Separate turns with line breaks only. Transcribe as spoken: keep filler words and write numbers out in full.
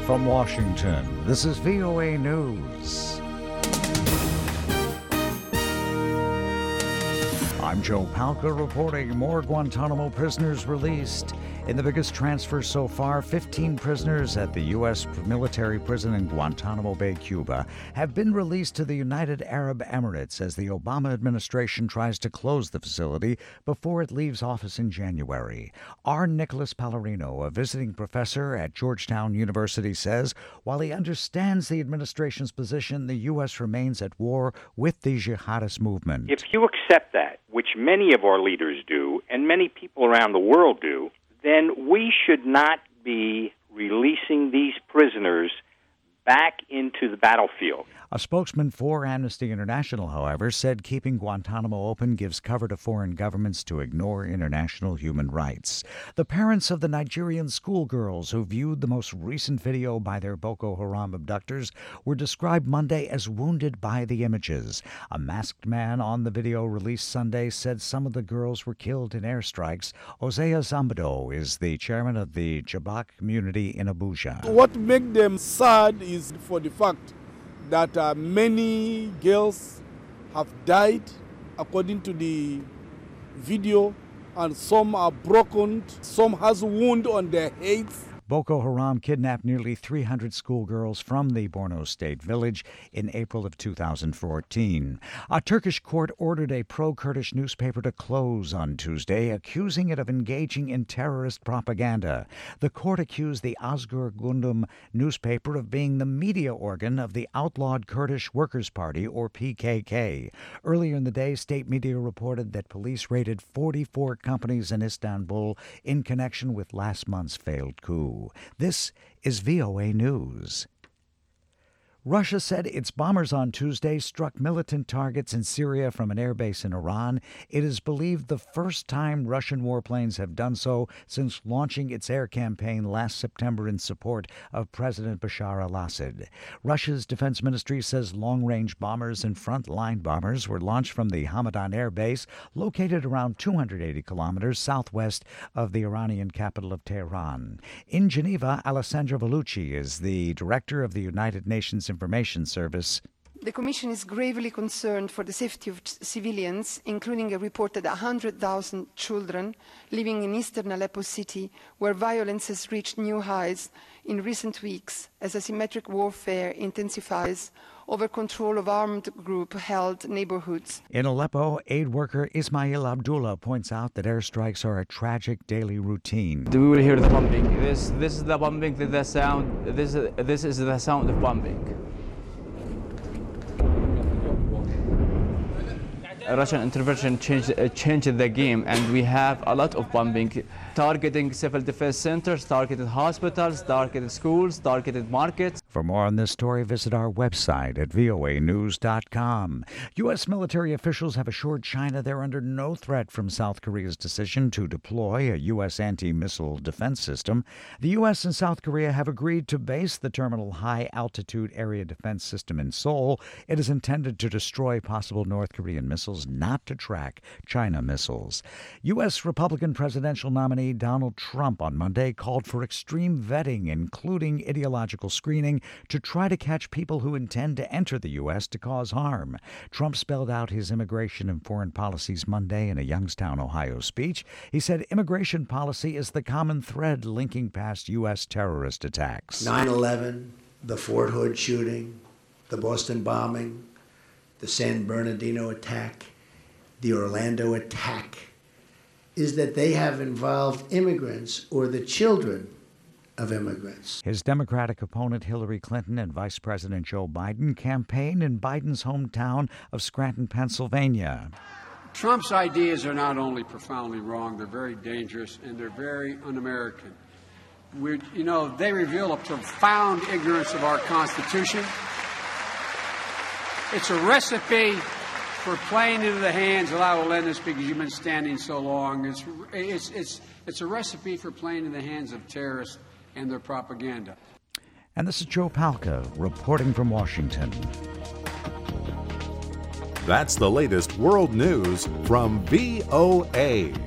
From Washington, this is V O A News. I'm Joe Palca reporting more Guantanamo prisoners released. In the biggest transfer so far, fifteen prisoners at the U S military prison in Guantanamo Bay, Cuba, have been released to the United Arab Emirates as the Obama administration tries to close the facility before it leaves office in January. R. Nicholas Pallarino, a visiting professor at Georgetown University, says while he understands the administration's position, the U S remains at war with the jihadist movement.
If you accept that, which many of our leaders do, and many people around the world do, then we should not be releasing these prisoners back into the battlefield.
A spokesman for Amnesty International, however, said keeping Guantanamo open gives cover to foreign governments to ignore international human rights. The parents of the Nigerian schoolgirls who viewed the most recent video by their Boko Haram abductors were described Monday as wounded by the images. A masked man on the video released Sunday said some of the girls were killed in airstrikes. Hosea Zambado is the chairman of the Jabak community in Abuja.
What makes them sad is for the fact that uh, many girls have died, according to the video, and some are broken, some has wound on their heads.
Boko Haram kidnapped nearly three hundred schoolgirls from the Borno State village in April of two thousand fourteen. A Turkish court ordered a pro-Kurdish newspaper to close on Tuesday, accusing it of engaging in terrorist propaganda. The court accused the Özgür Gündem newspaper of being the media organ of the outlawed Kurdish Workers' Party, or P K K. Earlier in the day, state media reported that police raided forty-four companies in Istanbul in connection with last month's failed coup. This is V O A News. Russia said its bombers on Tuesday struck militant targets in Syria from an airbase in Iran. It is believed the first time Russian warplanes have done so since launching its air campaign last September in support of President Bashar al-Assad. Russia's defense ministry says long-range bombers and front-line bombers were launched from the Hamadan air base, located around two hundred eighty kilometers southwest of the Iranian capital of Tehran. In Geneva, Alessandra Vellucci is the director of the United Nations Information Service.
The Commission is gravely concerned for the safety of civilians, including a report that one hundred thousand children living in eastern Aleppo city, where violence has reached new highs in recent weeks as asymmetric warfare intensifies over control of armed group-held neighborhoods.
In Aleppo, aid worker Ismail Abdullah points out that airstrikes are a tragic daily routine.
We will hear the bombing. This, this is the bombing, the sound. This, this is the sound of bombing. Russian intervention changed, uh, changed the game, and we have a lot of bombing, targeting civil defense centers, targeted hospitals, targeted schools, targeted markets.
For more on this story, visit our website at V O A news dot com. U S military officials have assured China they're under no threat from South Korea's decision to deploy a U S anti-missile defense system. The U S and South Korea have agreed to base the Terminal High Altitude Area Defense System in Seoul. It is intended to destroy possible North Korean missiles, not to track China missiles. U S Republican presidential nominee Donald Trump on Monday called for extreme vetting, including ideological screening, to try to catch people who intend to enter the U S to cause harm. Trump spelled out his immigration and foreign policies Monday in a Youngstown, Ohio speech. He said immigration policy is the common thread linking past U S terrorist attacks.
nine eleven, the Fort Hood shooting, the Boston bombing, the San Bernardino attack, the Orlando attack, is that they have involved immigrants or the children of immigrants.
His Democratic opponent Hillary Clinton and Vice President Joe Biden campaigned in Biden's hometown of Scranton, Pennsylvania.
Trump's ideas are not only profoundly wrong, they're very dangerous and they're very un-American. We're, you know, they reveal a profound ignorance of our Constitution. It's a recipe for playing into the hands, and I will end this because you've been standing so long. It's, it's, it's, it's a recipe for playing in the hands of terrorists and their propaganda.
And this is Joe Palca reporting from Washington.
That's the latest world news from V O A.